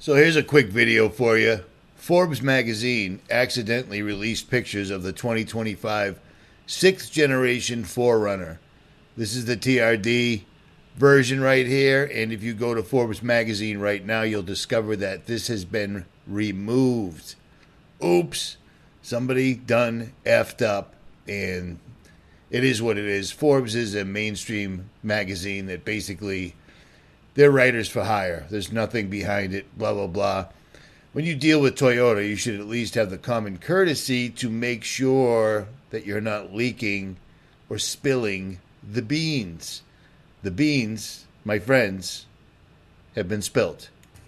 So here's a quick video for you. Forbes magazine accidentally released pictures of the 2025 6th generation 4Runner. This is the TRD version right here, and if you go to Forbes magazine right now, you'll discover that this has been removed. Oops, somebody done effed up, and it is what it is. Forbes is a mainstream magazine that basically, they're writers for hire. There's nothing behind it, blah, blah, blah. When you deal with Toyota, you should at least have the common courtesy to make sure that you're not leaking or spilling the beans. The beans, my friends, have been spilt.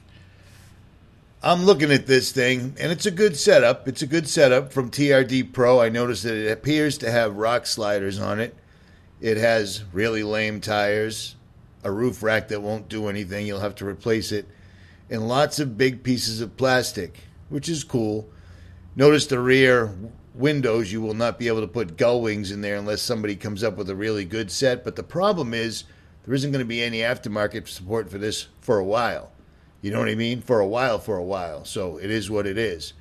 I'm looking at this thing, and it's a good setup. It's a good setup from TRD Pro. I noticed that it appears to have rock sliders on it. It has really lame tires, a roof rack that won't do anything. You'll have to replace it. And lots of big pieces of plastic, which is cool. Notice the rear windows. You will not be able to put gull wings in there unless somebody comes up with a really good set. But the problem is there isn't going to be any aftermarket support for this for a while. You know what I mean? For a while. So it is what it is.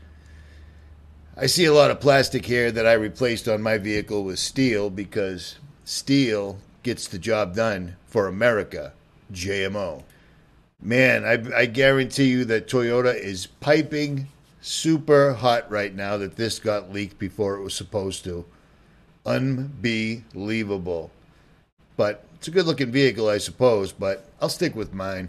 I see a lot of plastic here that I replaced on my vehicle with steel because steel gets the job done for America. JMO. Man, I guarantee you that Toyota is piping super hot right now that this got leaked before it was supposed to. Unbelievable. But it's a good-looking vehicle, I suppose, but I'll stick with mine.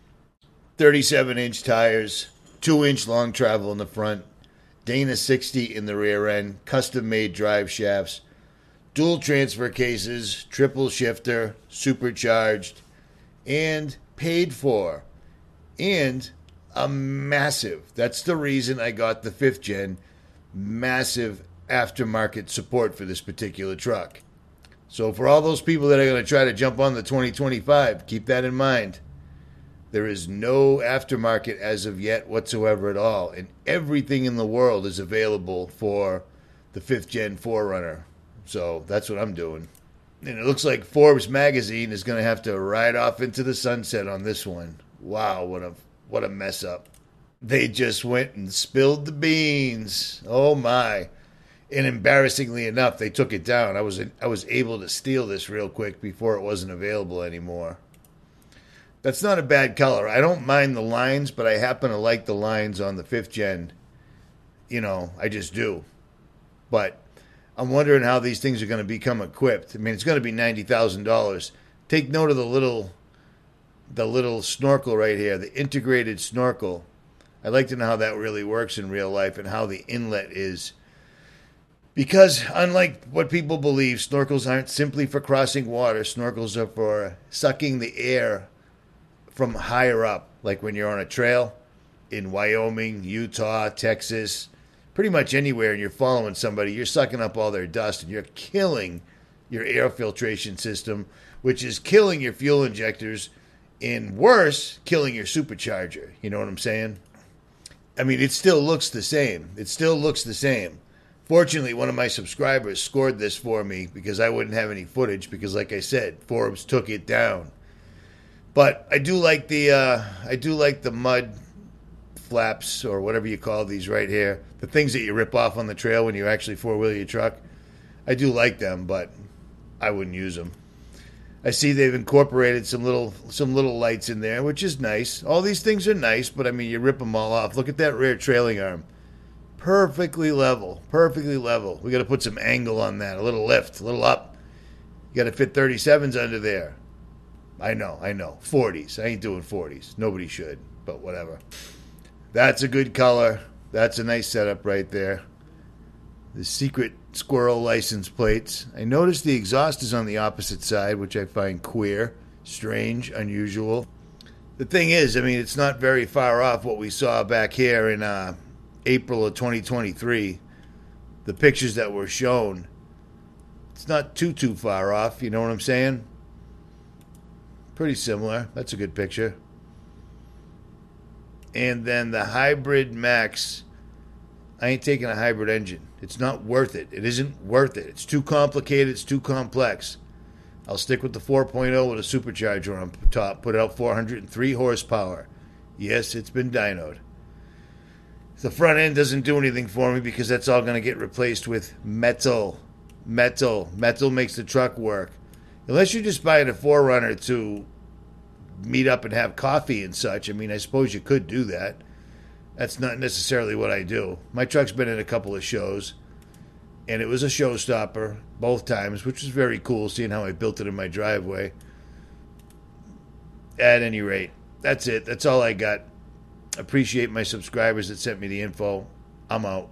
37-inch tires, 2-inch long travel in the front, Dana 60 in the rear end, custom-made drive shafts, dual transfer cases, triple shifter, supercharged, and paid for. And a massive, that's the reason I got the 5th gen, massive aftermarket support for this particular truck. So for all those people that are going to try to jump on the 2025, keep that in mind. There is no aftermarket as of yet whatsoever at all, and everything in the world is available for the 5th gen 4Runner. So that's what I'm doing. And it looks like Forbes magazine is going to have to ride off into the sunset on this one. Wow, what a mess up. They just went and spilled the beans. Oh my. And embarrassingly enough, they took it down. I was able to steal this real quick before it wasn't available anymore. That's not a bad color. I don't mind the lines, but I happen to like the lines on the 5th gen. You know, I just do. But I'm wondering how these things are going to become equipped. I mean, it's going to be $90,000. Take note of the little snorkel right here, the integrated snorkel. I'd like to know how that really works in real life and how the inlet is. Because unlike what people believe, snorkels aren't simply for crossing water. Snorkels are for sucking the air from higher up, like when you're on a trail in Wyoming, Utah, Texas, pretty much anywhere, and you're following somebody, you're sucking up all their dust, and you're killing your air filtration system, which is killing your fuel injectors, and worse, killing your supercharger. You know what I'm saying? I mean, it still looks the same. Fortunately, one of my subscribers scored this for me because I wouldn't have any footage because, like I said, Forbes took it down. But I do like the mud flaps or whatever you call these right here, the things that you rip off on the trail when you actually four-wheel your truck. I do like them, but I wouldn't use them. I see they've incorporated some little lights in there, which is nice. All these things are nice, but I mean, you rip them all off. Look at that rear trailing arm. Perfectly level. We got to put some angle on that, a little lift, a little up. You got to fit 37s under there. I know. 40s. I ain't doing 40s. Nobody should, but whatever. That's a good color. That's a nice setup right there. The secret squirrel license plates. I noticed the exhaust is on the opposite side, which I find queer, strange, unusual. The thing is, I mean, it's not very far off what we saw back here in April of 2023. The pictures that were shown, it's not too far off. You know what I'm saying? Pretty similar. That's a good picture. And then the Hybrid Max. I ain't taking a hybrid engine. It's not worth it. It isn't worth it. It's too complicated. It's too complex. I'll stick with the 4.0 with a supercharger on top. Put out 403 horsepower. Yes, it's been dynoed. The front end doesn't do anything for me because that's all going to get replaced with metal. Metal makes the truck work. Unless you're just buying a 4Runner to meet up and have coffee and such. I mean, I suppose you could do that. That's not necessarily what I do. My truck's been in a couple of shows, and it was a showstopper both times, which was very cool seeing how I built it in my driveway. At any rate, that's it. That's all I got. Appreciate my subscribers that sent me the info. I'm out.